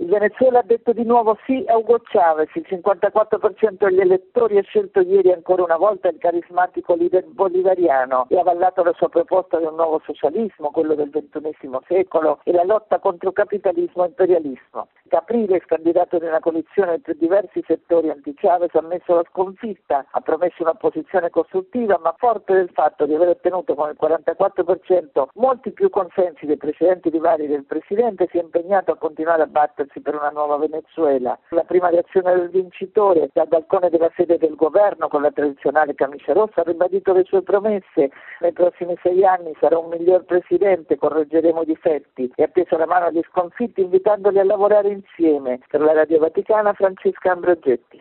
Il Venezuela ha detto di nuovo sì a Hugo Chavez, il 54% degli elettori ha scelto ieri ancora una volta il carismatico leader bolivariano e ha avallato la sua proposta di un nuovo socialismo, quello del XXI secolo, e la lotta contro capitalismo e imperialismo. Capriles, candidato di una coalizione tra diversi settori anti-Chavez, ha ammesso la sconfitta, ha promesso un'opposizione costruttiva, ma forte del fatto di aver ottenuto con il 44% molti più consensi dei precedenti rivali del Presidente, si è impegnato a continuare a battersi per una nuova Venezuela. La prima reazione del vincitore, dal balcone della sede del governo con la tradizionale camicia rossa, ha ribadito le sue promesse: nei prossimi 6 anni sarà un miglior Presidente, correggeremo i difetti, e ha teso la mano agli sconfitti invitandoli a lavorare insieme. Per la Radio Vaticana, Francesca Ambrogetti.